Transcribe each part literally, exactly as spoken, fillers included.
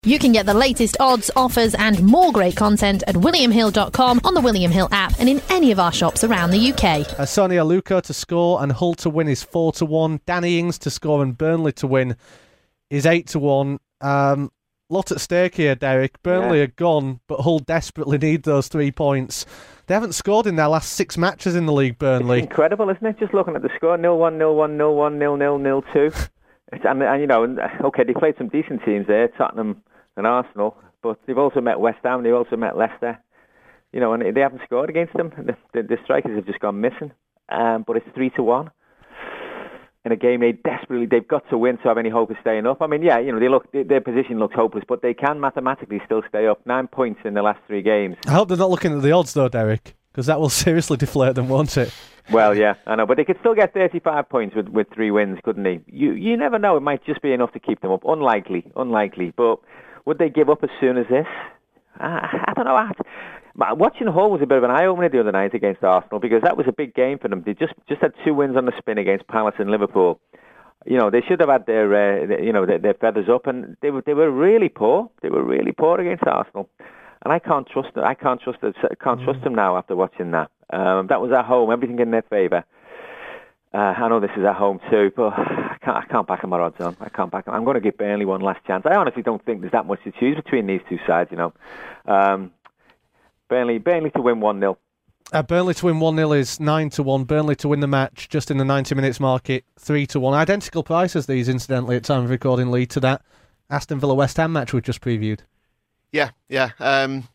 You can get the latest odds, offers and more great content at william hill dot com, on the William Hill app and in any of our shops around the U K. Uh, Sonia Luca to score and Hull to win is four to one. Danny Ings to score and Burnley to win is eight to one. Um, lot at stake here, Derek. Burnley yeah. are gone, but Hull desperately need those three points. They haven't scored in their last six matches in the league, Burnley. It's incredible, isn't it? Just looking at the score, nil one, nil one, nil one, nil nil, nil two. And, and, you know, okay, they played some decent teams there, Tottenham and Arsenal, but they've also met West Ham, they've also met Leicester, you know, and they haven't scored against them. The, the, the strikers have just gone missing, um, but it's three to one in a game they desperately, they've got to win to have any hope of staying up. I mean, yeah, you know, they look, they, their position looks hopeless, but they can mathematically still stay up. Nine points in the last three games. I hope they're not looking at the odds though, Derek, because that will seriously deflate them, won't it? Well, yeah, I know, but they could still get thirty-five points with, with three wins, couldn't they? You you never know, it might just be enough to keep them up. Unlikely, unlikely, but would they give up as soon as this? I, I don't know. I, watching Hull was a bit of an eye-opener the other night against Arsenal, because that was a big game for them. They just, just had two wins on the spin against Palace and Liverpool. You know, they should have had their, uh, you know, their, their feathers up, and they were they were really poor. They were really poor against Arsenal, and I can't trust them. I can't trust them. Can't trust them now after watching that. Um, that was at home, everything in their favour. Uh, I know this is at home too, but I can't, I can't back them my odds on. I can't back them. I'm going to give Burnley one last chance. I honestly don't think there's that much to choose between these two sides, you know. Um, Burnley, Burnley to win one nil. Uh, Burnley to win one nil is nine to one. Burnley to win the match just in the ninety minutes market, three to one. Identical prices these, incidentally, at time of recording, lead to that Aston Villa West Ham match we've just previewed. Yeah, yeah. Um...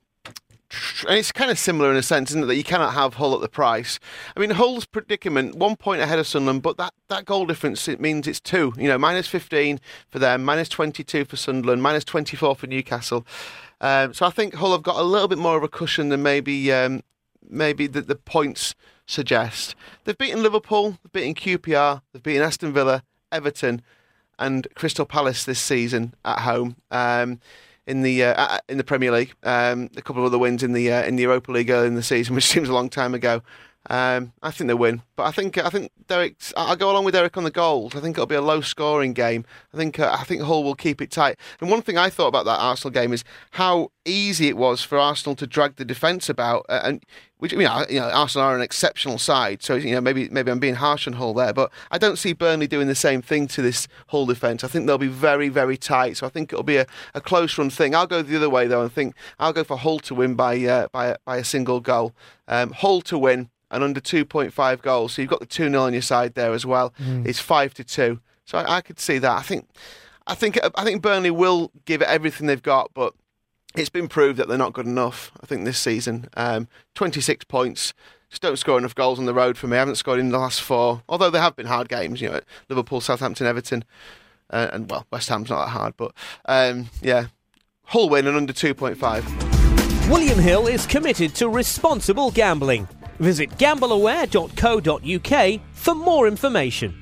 And it's kind of similar in a sense, isn't it, that you cannot have Hull at the price. I mean, Hull's predicament, one point ahead of Sunderland, but that, that goal difference, it means it's two. You know, minus fifteen for them, minus twenty-two for Sunderland, minus twenty-four for Newcastle. Um, so I think Hull have got a little bit more of a cushion than maybe um, maybe the, the points suggest. They've beaten Liverpool, they've beaten Q P R, they've beaten Aston Villa, Everton and Crystal Palace this season at home. Um In the uh, in the Premier League, um, a couple of other wins in the uh, in the Europa League early in the season, which seems a long time ago. Um, I think they win, but I think I think Derek's. I'll go along with Derek on the goals. I think it'll be a low-scoring game. I think uh, I think Hull will keep it tight. And one thing I thought about that Arsenal game is how easy it was for Arsenal to drag the defence about. Uh, and which, you know, you know, Arsenal are an exceptional side, so you know maybe maybe I'm being harsh on Hull there, but I don't see Burnley doing the same thing to this Hull defence. I think they'll be very very tight. So I think it'll be a, a close run thing. I'll go the other way though, and think I'll go for Hull to win by uh, by by a single goal. Um, Hull to win. And under two point five goals, so you've got the two nil on your side there as well. Mm. It's five to two, so I, I could see that. I think, I think, I think Burnley will give it everything they've got, but it's been proved that they're not good enough. I think this season, um, twenty-six points, just don't score enough goals on the road for me. I haven't scored in the last four, although there have been hard games. You know, Liverpool, Southampton, Everton, uh, and well, West Ham's not that hard, but um, yeah, Hull win and under two point five. William Hill is committed to responsible gambling. Visit gamble aware dot co dot uk for more information.